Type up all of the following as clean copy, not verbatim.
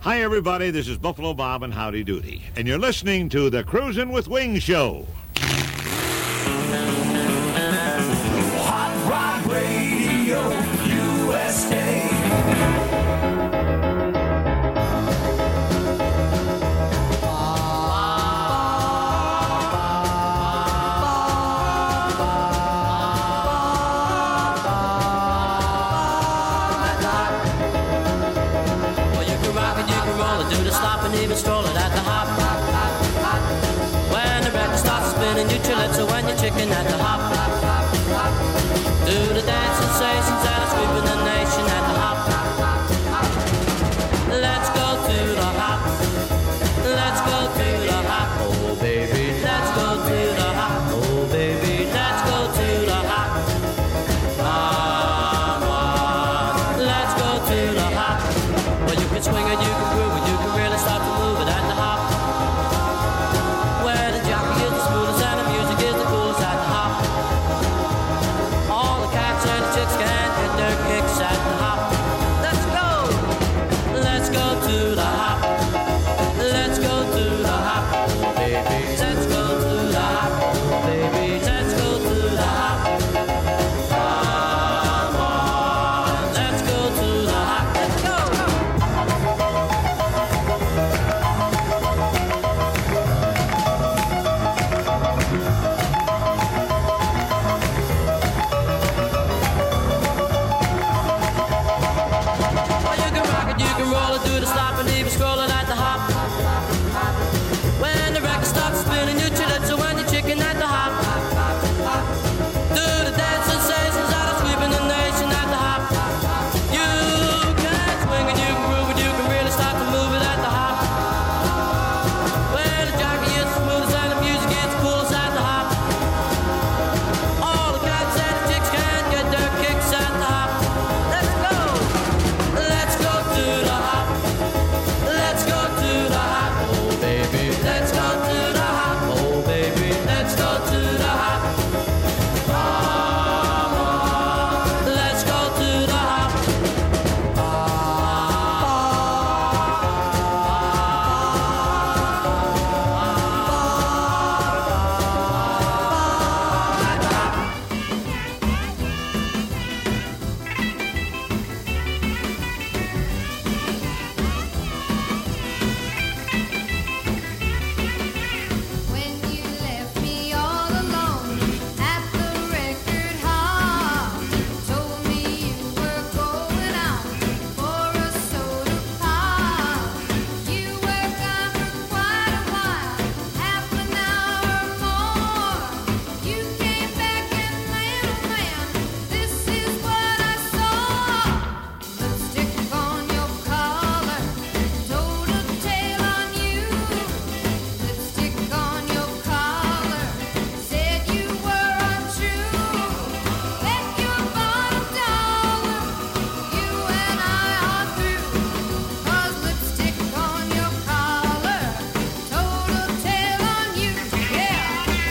Hi, everybody. This is Buffalo Bob and Howdy Doody, and you're listening to the Cruisin' with Wings show. Hot Rod Radio USA. Even stroll it at the hop. When the record starts spinning, you chill it, so when you're chicken at the hop. Do the dance sensations that are sweeping the nation at the hop. Let's go to the hop. Let's go to the hop. Oh baby, let's go to the hop. Oh baby, let's go to the hop. Come on, let's go to the hop. Well, you can swing it, you can groove it, you can really start to move it at the hop. Where the jockey is the smoothest and the music is the coolest at the hop. All the cats and the chicks can get their kicks at the hop. Let's go! Let's go to the hop. Let's go to the hop. Oh, baby, let's go to the hop. Oh, baby, let's go to the hop. Come on, let's go to the hop. Let's go! Do the slop and even scrolling at the hop. When the record starts spinning, you chill it, so when you're chicken at the hop. Do the dance sensations that are sweeping the nation at the hop. You can swing and you can groove and you can really start to move it at the hop. Where the jockey is the smoothest and the music is the coolest at the hop. All the cats and the chicks can get their kicks at the hop. Let's go! Let's go to the hop. Let's go to the hop, oh baby. Let's go to the hop, oh baby. Let's go to the hop. Come on, let's go to the hop. When you left me all alone at the record hall, told me you were going out for a soda pop. You were gone for quite a while, half an hour or more. You came back and man, this is what I saw. Lipstick on your collar, total tail on you. Lipstick on your collar, said you were untrue. Bet your bottom dollar, you and I are through. 'Cause lipstick on your collar, total tail on you, yeah.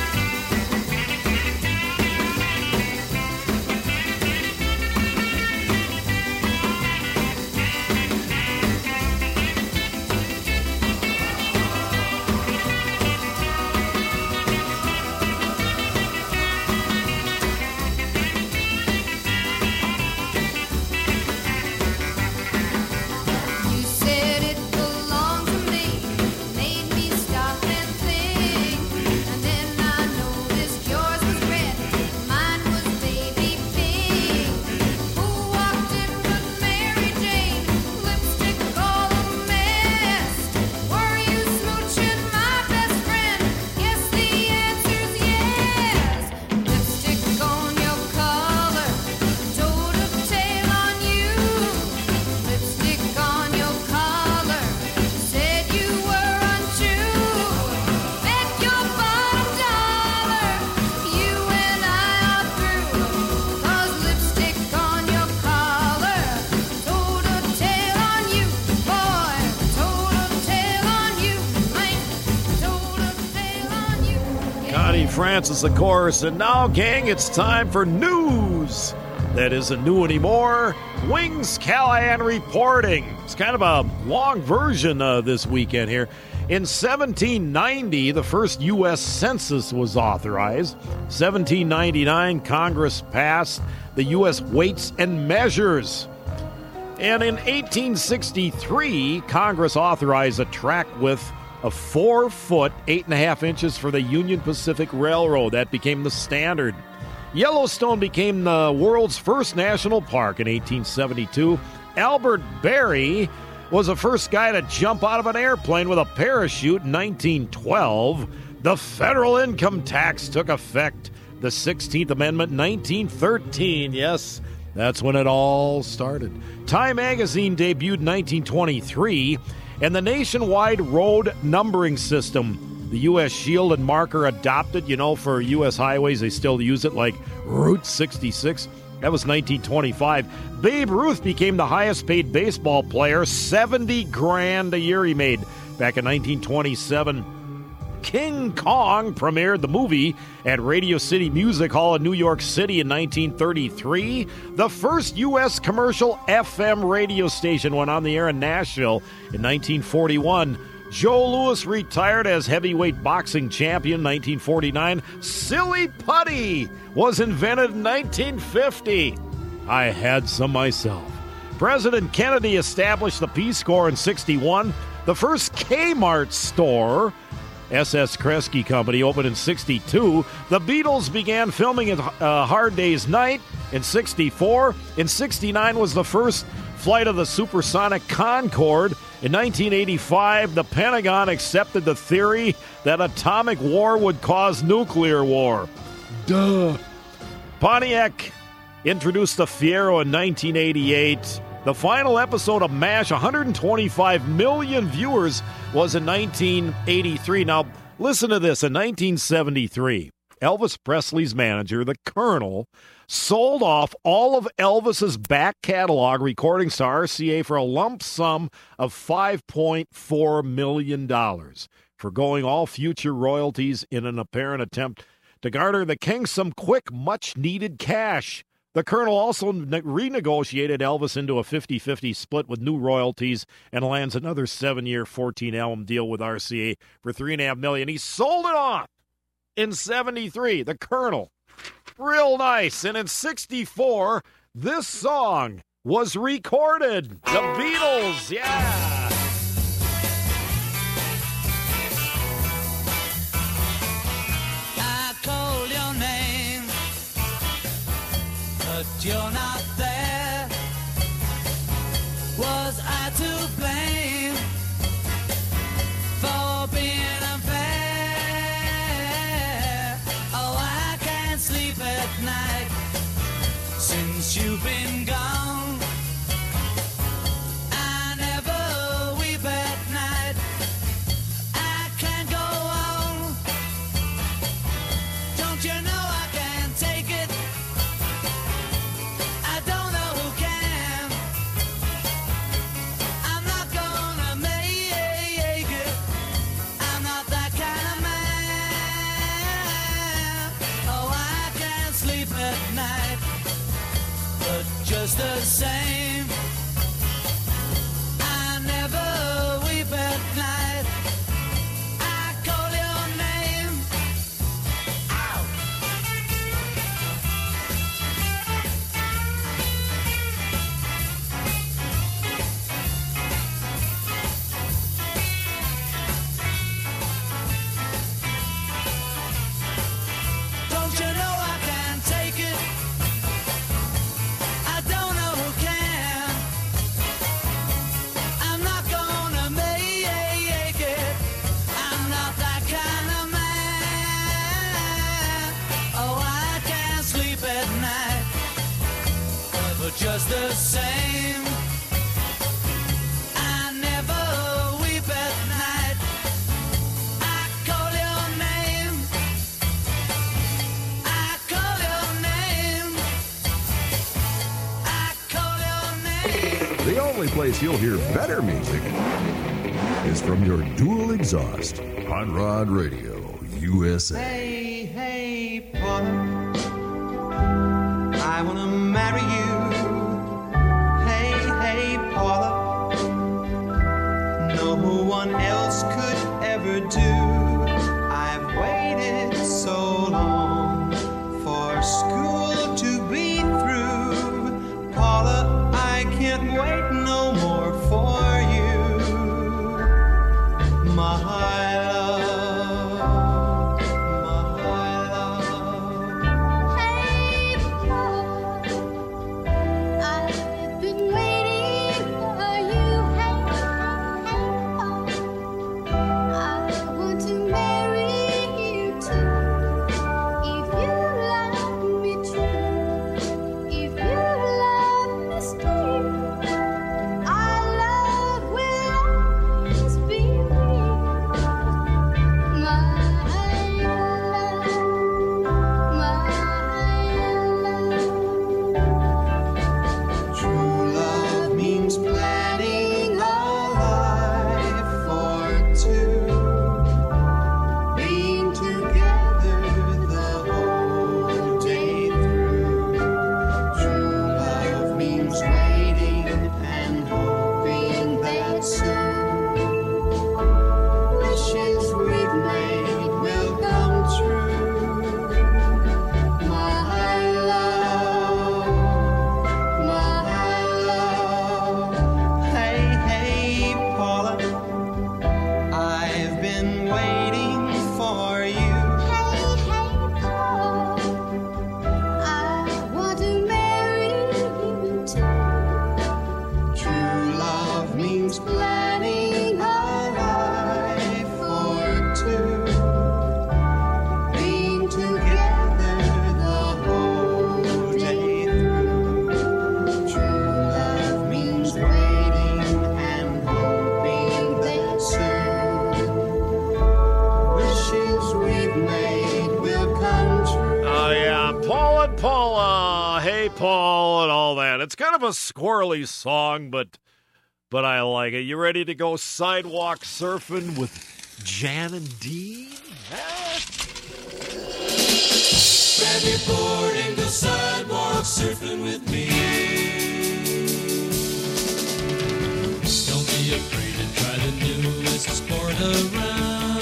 You said it belonged to me, made me stop and think. And then I noticed yours was red, mine was baby pink. Who walked in but Mary Jane? Lipstick all a mess. Were you smooching my best friend? Yes, the answer's yes. Lipstick on your collar, total tail on you. Lipstick on your collar, said you were untrue. Bet your bottom dollar, you and I are through. 'Cause lipstick on your collar, total tail on you, boy. Total tail on you, man. Total tail on you. Connie Francis, the chorus. And now, gang, it's time for news that isn't new anymore. Wings Callahan reporting. It's kind of a long version this weekend here. In 1790, the first U.S. Census was authorized. 1799, Congress passed the U.S. Weights and Measures. And in 1863, Congress authorized a track width of 4 foot, 8.5 inches for the Union Pacific Railroad. That became the standard. Yellowstone became the world's first national park in 1872. Albert Berry was the first guy to jump out of an airplane with a parachute in 1912. The federal income tax took effect. The 16th Amendment, 1913. Yes, that's when it all started. Time magazine debuted in 1923, and the nationwide road numbering system, the U.S. Shield and Marker adopted, for U.S. highways, they still use it, like Route 66. That was 1925. Babe Ruth became the highest paid baseball player, $70,000 a year he made back in 1927. King Kong premiered the movie at Radio City Music Hall in New York City in 1933. The first U.S. commercial FM radio station went on the air in Nashville in 1941. Joe Louis retired as heavyweight boxing champion 1949. Silly putty was invented in 1950. I had some myself. President Kennedy established the Peace Corps in 61. The first Kmart store, SS Kresge Company, opened in 62. The Beatles began filming at Hard Day's Night in 64. In 69 was the first flight of the supersonic Concorde. In 1985, the Pentagon accepted the theory that atomic war would cause nuclear war. Duh. Pontiac introduced the Fiero in 1988. The final episode of MASH, 125 million viewers, was in 1983. Now, listen to this. In 1973, Elvis Presley's manager, the Colonel, sold off all of Elvis's back catalog recordings to RCA for a lump sum of $5.4 million, forgoing all future royalties in an apparent attempt to garner the king some quick, much-needed cash. The Colonel also renegotiated Elvis into a 50-50 split with new royalties and lands another 7-year, 14-album deal with RCA for $3.5 million. He sold it off in 73, the Colonel. Real nice. And in 64, this song was recorded. The Beatles, yeah. I called your name, but you're not there. Was I to blame for being unfair? Oh, I can't sleep at night since you've been gone. I never weep at night. I can't go on. Don't you know I can't take it? I don't know who can. I'm not gonna make it. I'm not that kind of man. Oh, I can't sleep at night. But just the same, I never weep at night. I call your name. Ow! Don't you know I can't take it? I don't know who can. I'm not gonna make it. I'm not that kind of man. Oh, I can't sleep at night. But just the same, I never weep at night. I call your name. I call your name. I call your name. The only place you'll hear better music is from your dual exhaust on Rod Radio USA. Hey, hey, Paula, I wanna marry you. Hey, hey, Paula, no one else could ever do. I've waited so long for school to be through. Paula, I can't wait no more for you. My love, my love. Hey, Paul, I've been waiting for you. Hey, Paul, I want to marry you too. If you love me true, if you love me still, our love will always be real. My love, True love means planning a life for two, being together the whole day through. True love means waiting and hoping that soon wishes we've made will come true. My love, hey, hey, Paula, I've been waiting for you. hey, Paul, I want to marry you too. True love means planning a life for two, being together the whole day through. True love means waiting and hoping that soon wishes we've made will come true. Oh, yeah, Paul and Paula. Hey, Paul, and all that. It's kind of a squirrely song, but I like it. You ready to go sidewalk surfing with Jan and Dean? Grab your board and go sidewalk surfing with me. Don't be afraid to try the newest sport around.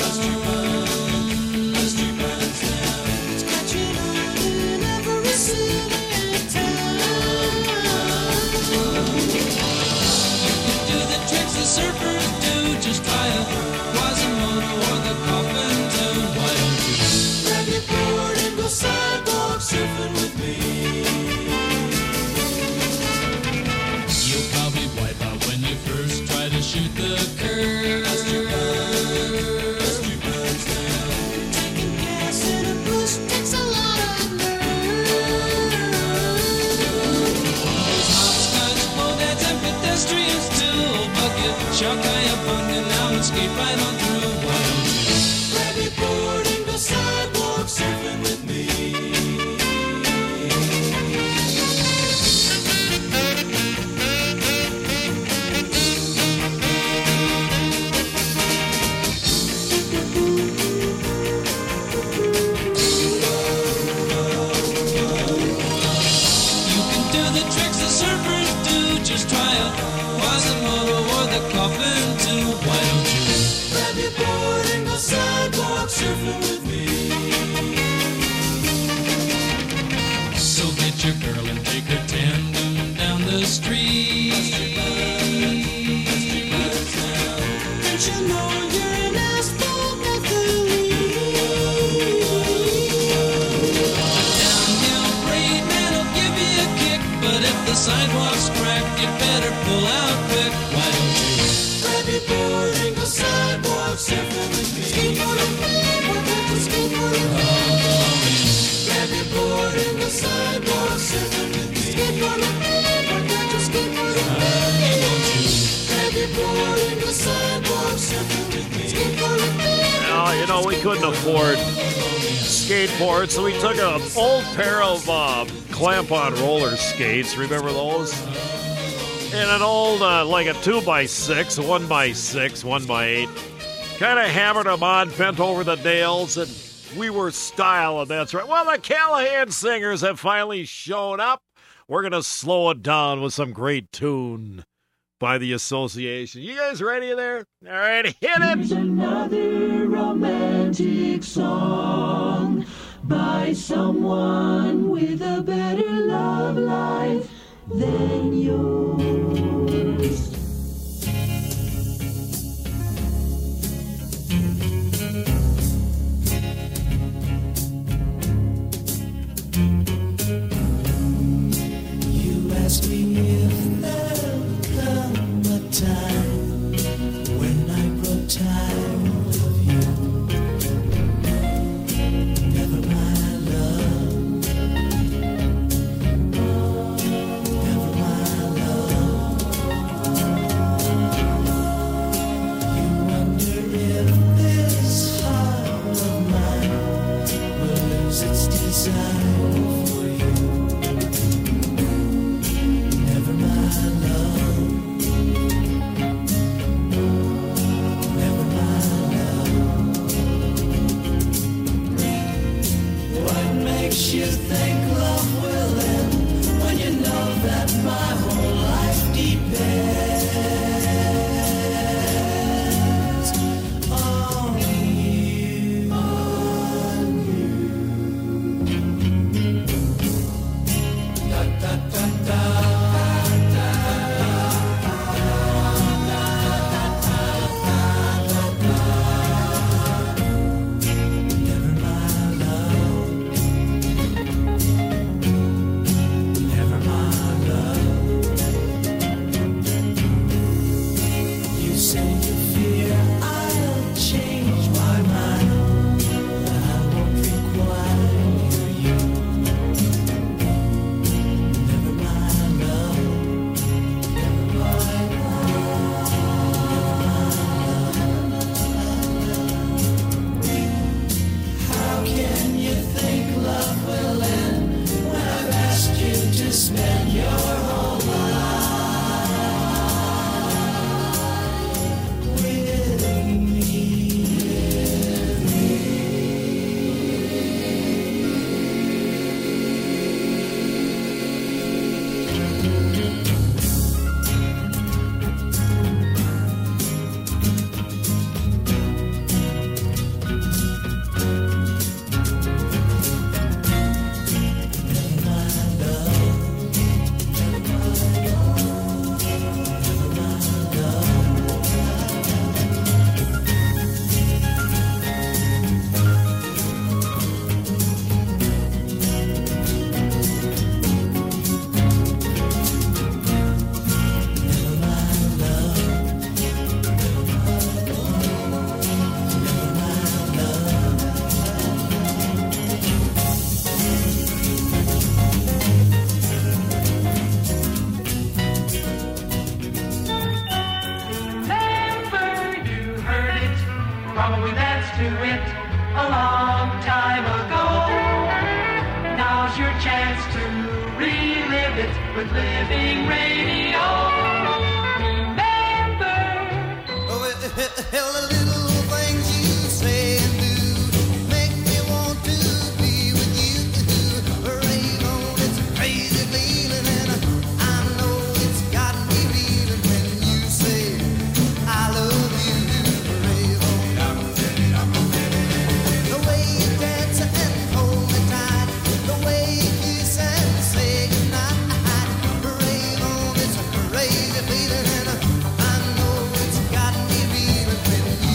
Dusty runs down. It's catching on in every city and town. You can do the tricks the surfers do. Just try a Quasimodo or the coffin too. Why don't you grab your board and go sidewalk surfing with me? You'll probably wipe out when you first try to shoot the curve. Dusty runs down. Taking gas in a bush takes a lot of nerve. There's hopscotch, pole dance, and pedestrians too. Bucket, shark, kayabunga, now and skate right on through. Why don't you grab your board and go sidewalk surfing with me? You can do the tricks the surfers do. Just try a Quasimodo or the coffin too. Why don't you grab your board and go sidewalk surfing with me? So get your girl and take her tandem down the street. And she'll know you're an asphalt athlete. A downhill braid man'll give you a kick, but if the sidewalk's cracked, you better pull out quick. Why don't you grab your board and go sidewalk surfing with me? Grab your board and go sidewalk surfing with me. Why don't you grab your board and go sidewalk surfing with me? Well, you know, we couldn't afford skateboards, so we took an old pair of clamp-on roller skates. Remember those? And an old, like a 2x6, 1x6, 1x8. Kind of hammered them on, bent over the nails, and we were styling, that's right. Well, the Callahan Singers have finally shown up. We're going to slow it down with some great tune by the Association. You guys ready there? All right, hit it. Here's another romantic song by someone with a better love life than yours. You ask me if there'll come a time when I grow tired of you. Never my love, never my love. You wonder if this heart of mine will lose its desire for you. Never my love, never my love. What makes you think love will end when you know that my whole life depends on you, on you. Da da da da. Never my love, never my love. You say you fear I'll change my mind, that I won't require you. Never my love, never my love, How can you think love will end when I've asked you to spend your whole life with Remember, you heard it, probably danced to it a long time ago. Now's your chance to relive it with Living Radio. Remember, Hell, the little things you say and do make me want to be with you. Rave on, it's a crazy feeling, and I know it's got me feeling when you say I love you. Rave on. The way you dance and hold me tight, the way you kiss and say goodnight. Rave on, it's a crazy feeling, and I know it's got me feeling when you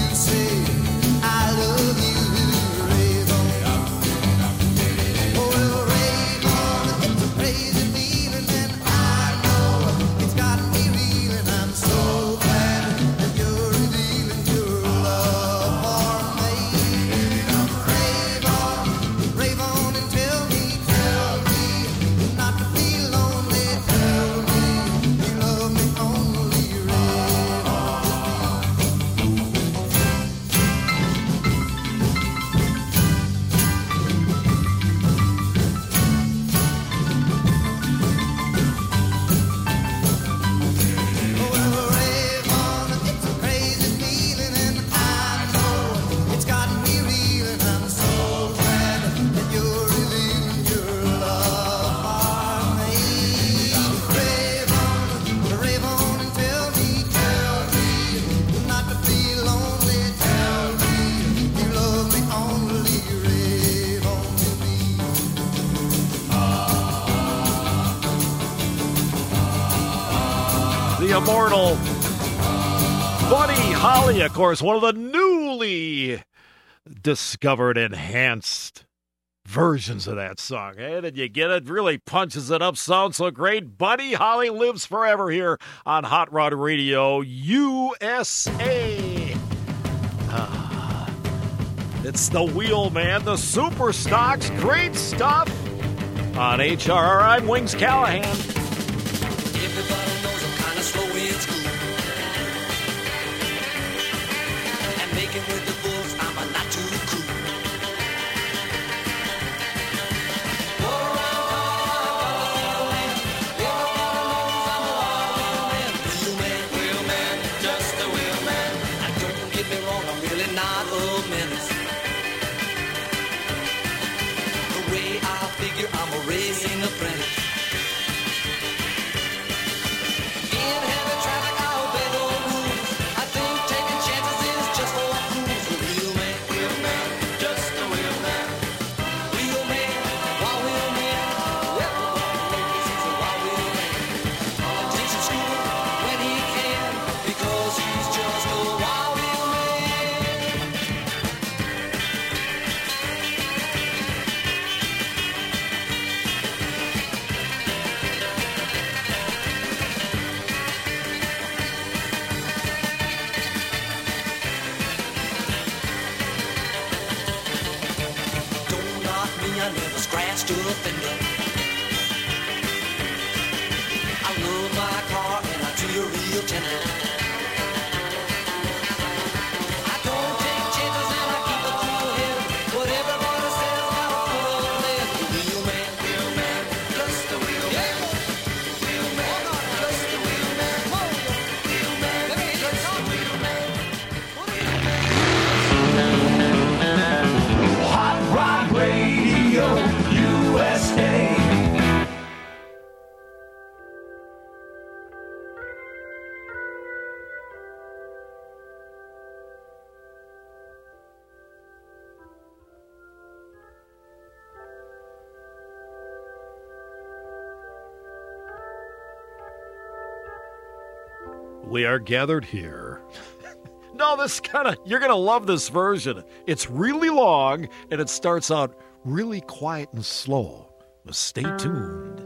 immortal Buddy Holly, of course, one of the newly discovered enhanced versions of that song. Hey, did you get it? Really punches it up. Sounds so great. Buddy Holly lives forever here on Hot Rod Radio USA. It's the Wheelman, the Super Stocks. Great stuff on HRR. I'm Wings Callahan. Everybody knows I'm kinda slow in school. And making with the bulls, I'm a not too cool. Wheelman, just a wheelman. And don't get me wrong, I'm really not a menace. The way I figure, I'm a racing apprentice. In heavy traffic, I obey the rules. I think taking chances is just for fools. The wheelman, just a wheelman. Wheelman, wild wheelman. Everybody knows he's a wild wheelman. Teaching school when he can, because he's just a wild wheelman. Don't knock me, I never scratched a fender. I love my car and I treat her real tender. I don't take chances and I keep a cool head. What everybody says, got a full of lead. Wheelman, just a wheelman. Wheelman, just a wheelman. Wheelman, just a wheelman. Hot Rod Radio USA. We are gathered here. No, this you're going to love this version. It's really long, and it starts out really quiet and slow. But stay tuned.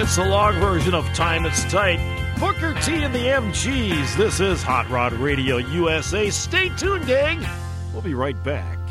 It's the long version of Time It's Tight. Booker T and the MGs. This is Hot Rod Radio USA. Stay tuned, gang. We'll be right back.